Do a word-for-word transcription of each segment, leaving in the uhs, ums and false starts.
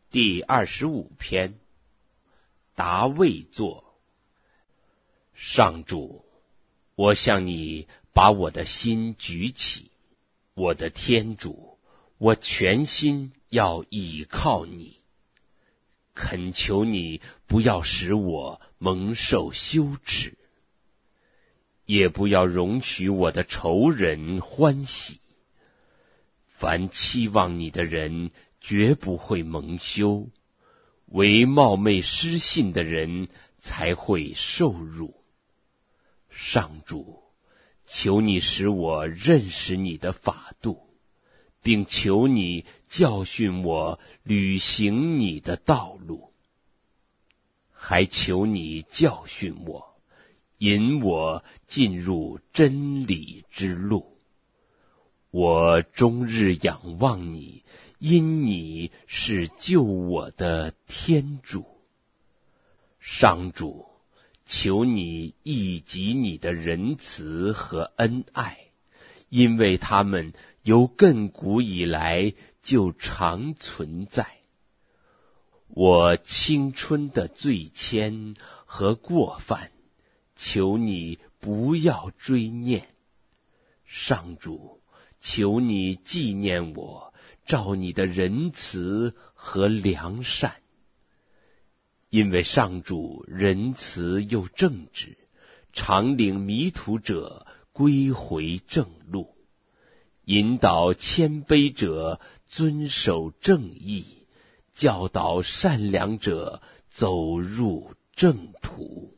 第二十五篇，达味作。上主，我向你把我的心举起，我的天主，我全心要倚靠你。恳求你不要使我蒙受羞耻，也不要容许我的仇人欢喜。凡期望你的人绝不会蒙羞，唯冒昧失信的人才会受辱。上主，求你使我认识你的法度，并求你教训我履行你的道路，还求你教训我，引我进入真理之路。我终日仰望你，因你是救我的天主。上主，求你忆及你的仁慈和恩爱，因为他们由亘古以来就常存在。我青春的罪愆和过犯，求你不要追念。上主，求你纪念我，照你的仁慈和良善。因为上主仁慈又正直，常领迷途者归回正路，引导谦卑者遵守正义，教导善良者走入正途。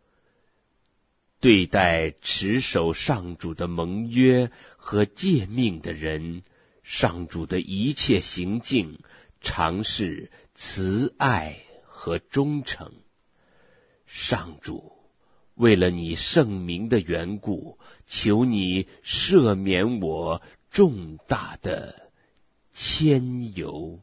对待持守上主的盟约和诫命的人，上主的一切行径常是慈爱和忠诚。上主，为了你圣名的缘故，求你赦免我重大的愆尤。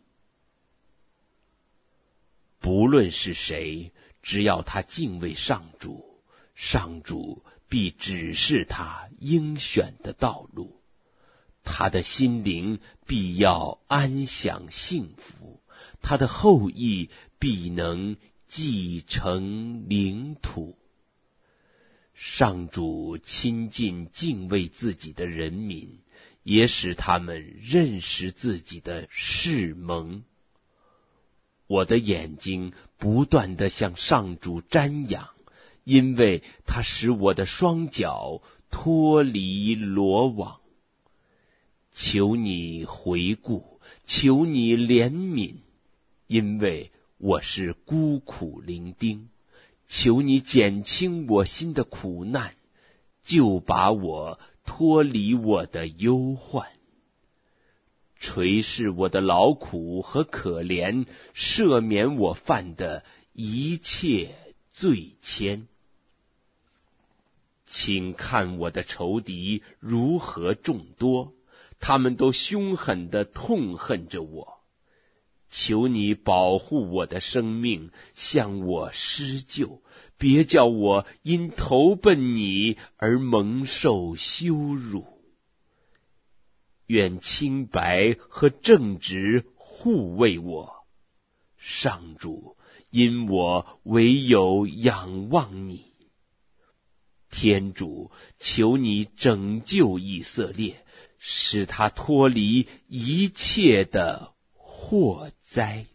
不论是谁，只要他敬畏上主，上主必指示他应选的道路，他的心灵必要安享幸福，他的后裔必能继承领土。上主亲近敬畏自己的人民，也使他们认识自己的誓盟。我的眼睛不断地向上主瞻仰，因为他使我的双脚脱离罗网。求你回顾，求你怜悯，因为我是孤苦伶仃。求你减轻我心的苦难，就把我脱离我的忧患。垂视我的劳苦和可怜，赦免我犯的一切罪愆。请看我的仇敌如何众多，他们都凶狠地痛恨着我。求你保护我的生命，向我施救，别叫我因投奔你而蒙受羞辱。愿清白和正直护卫我。上主，因我唯有仰望你。天主，求你拯救以色列，使他脱离一切的祸灾。